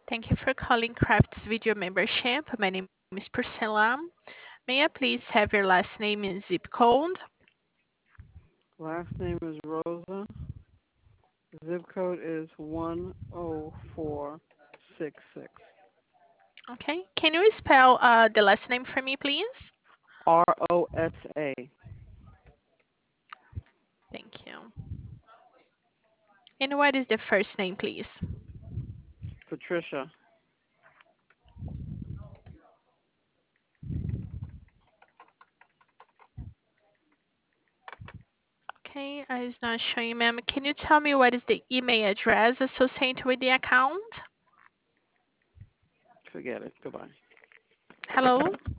Thank you for calling Crafts Video Membership. My name is Priscilla. May I please have your last name and zip code? Last name is Rosa. Zip code is 10466. Okay. Can you spell the last name for me, please? Rosa. Thank you. And what is the first name, please? Patricia. Okay, it's not showing, ma'am. Can you tell me what is the email address associated with the account? Forget it. Goodbye. Hello?